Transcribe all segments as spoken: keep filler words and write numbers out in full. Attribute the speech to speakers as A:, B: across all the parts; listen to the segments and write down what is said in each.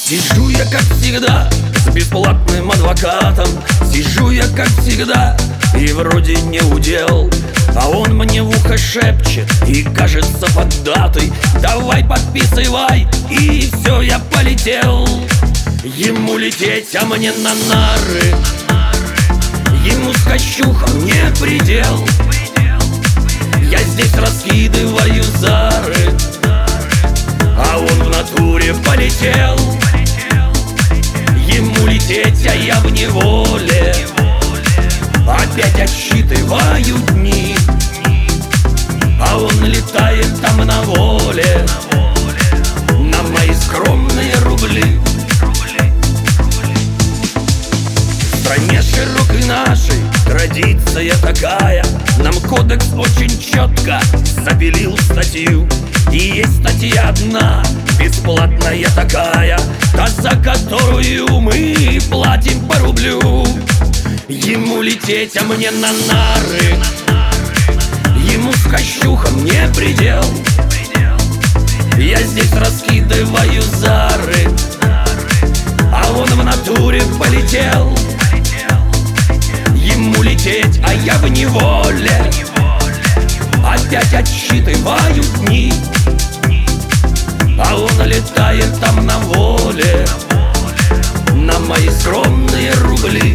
A: Сижу я, как всегда, с бесплатным адвокатом. Сижу я, как всегда, и вроде не удел. А он мне в ухо шепчет и кажется под датой: давай подписывай, и все, я полетел. Ему лететь, а мне на нары. Ему с кощухом не предел. Я здесь раскидываю зары, а он в натуре полетел. Ему лететь, а я в неволе. Опять отсчитываю дни, а он летает там на воле, на мои скромные рубли. В стране широкой нашей традиция такая: нам кодекс очень четко запилил статью. И есть статья одна, бесплатная такая, та, за которую мы платим по рублю. Ему лететь, а мне на нары. Ему с кощухом не предел. Я здесь раскидываю зары, а он в натуре полетел. Ему лететь, а я в неволе. Опять отсчитываю дни, а он летает там на воле, на мои скромные рубли.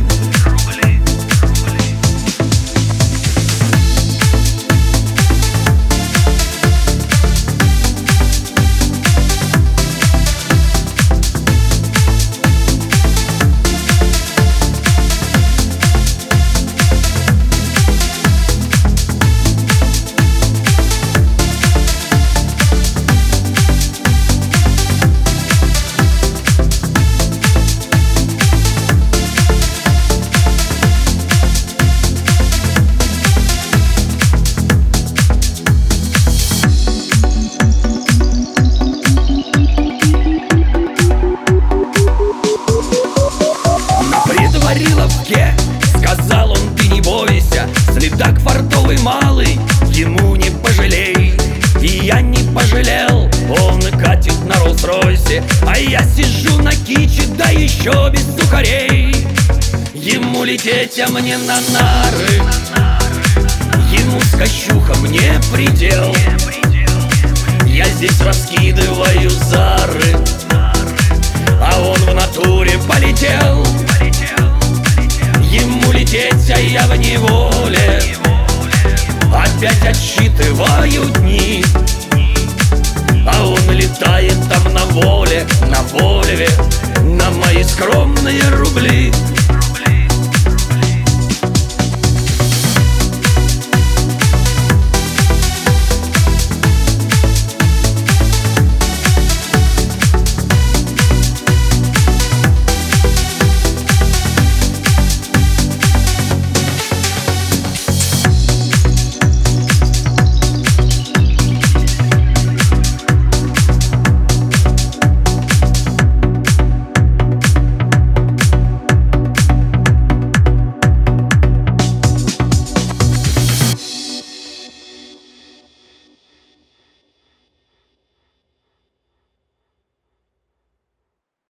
A: Сказал он: ты не бойся, следак фартовый малый, ему не пожалей. И я не пожалел, он катит на Роллс-Ройсе, а я сижу на киче, да еще без сухарей. Ему лететь, а мне на нары. Ему с кощухом не предел. Я здесь раскидываю зары, а он в натуре полетел. Ему лететь, а я в неволе. Опять отсчитываю дни, а он летает там на воле, на воле, на мои скромные рубли.